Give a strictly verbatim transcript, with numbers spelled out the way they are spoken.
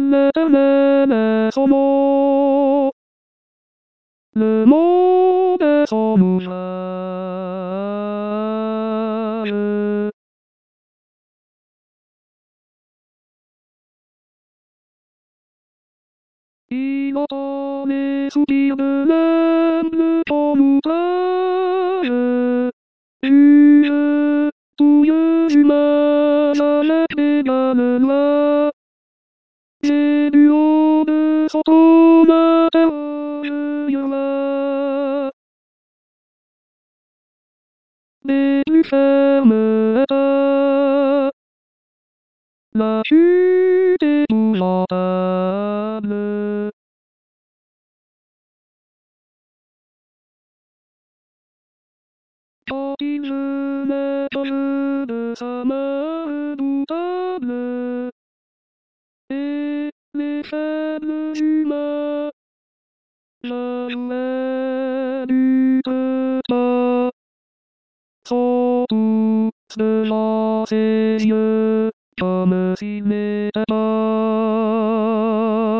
l'éternel est son nom. Le monde s'en mouille. Il entend les soupirs de l'âme quand nous travaille. Une touilleuse image avec des gammes noires. J'ai du haut de son trône intérieur des plus fermes états. La chute est épouvantable. Quand il se met au jeu de sa main redoutable, et les faibles humains jamais du pas sont tous devant ses yeux, comme s'il n'était pas.